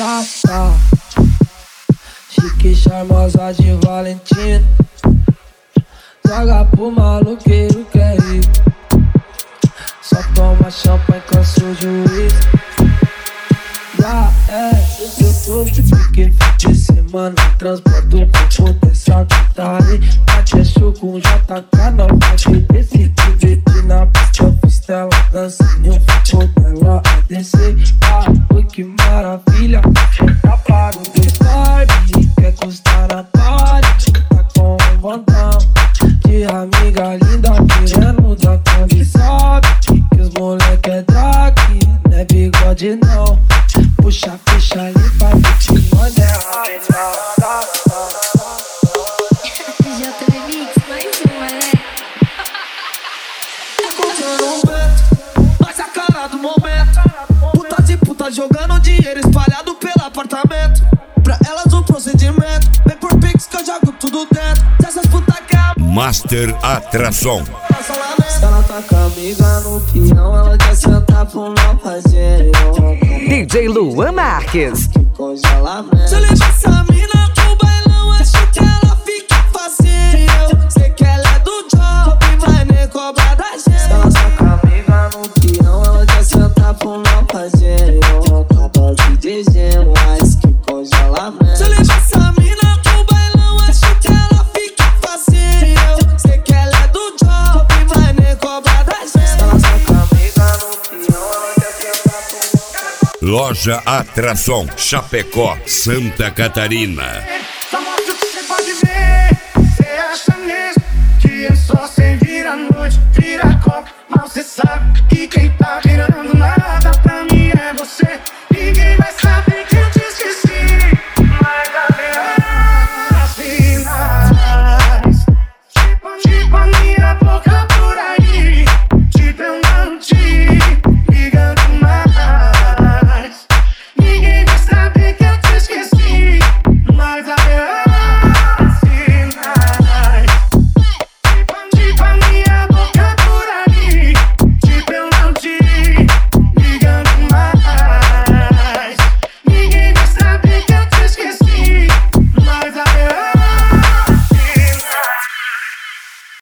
tá. Chique, charmosa de Valentina. Joga pro maloqueiro que é rico. Só toma champanhe, cansa o juiz. Já tudo porque fim de semana transporta o corpo dessa guitarra. Bate é chuco, um JK, não pode decidir. Bebi na pista, fistela, dancinho, ficou dela a descer. Oi, que maravilha, tá para o descargue. Quer custar na party, tá com um montão de amiga linda querendo dar conta. Sabe que os moleque é drag, não é bigode não. Puxa, fecha, limpa, te manda JMix, mais uma, né? Encontrando um vento, mas a cara do momento. Puta de puta jogando dinheiro espalhado pelo apartamento. Pra elas o procedimento, vem por Pix que eu jogo tudo dentro. Se essas puta quer Master Atração. Se ela tá com a amiga no peão, ela quer sentar pro não fazer. DJ Luan Marques. Congelamento. se eu levar essa mina pro bailão, acho que ela fica facinho. Sei que ela é do job, mas nem cobra da gente. Se ela tá com a amiga no peão, ela quer sentar pro não fazer. Acaba de gelo, mas que congelamento. se eu levar essa mina pro bailão, acho que ela fica facinho. Sei que ela é do job, mas nem cobra da gente. Se ela tá com a amiga no peão, ela quer sentar pro Loja Atração, Chapecó, Santa Catarina. Só mostra o que cê pode ver. Cê acha mesmo que é só cê vira a noite, vira a copa. Mal cê sabe que quem tá virando nada pra mim é você. Ninguém vai saber que eu te esqueci, mas haverá as finais. Tipo a minha